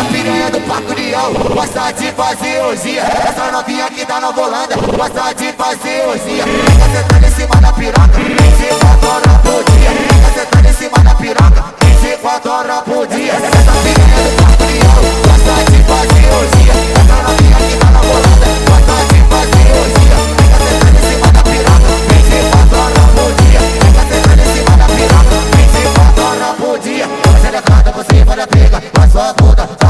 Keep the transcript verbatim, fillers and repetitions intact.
piranha do Parque União gosta de fazer orgia. Essa novinha que tá na volanda gosta de fazer orgia. Fica sentando em cima da piroca, vinte e quatro horas por dia. Fica sentando em cima da piroca, vinte e quatro horas por dia. Essa piranha do Parque União gosta de fazer orgia. Essa novinha que tá na volanda gosta de fazer orgia. Fica sentando em cima da piroca, vinte e quatro horas por dia. Fica sentando em cima da piroca, vinte e quatro horas por dia. Mas ela canta, você vai dar pega, mas sua puta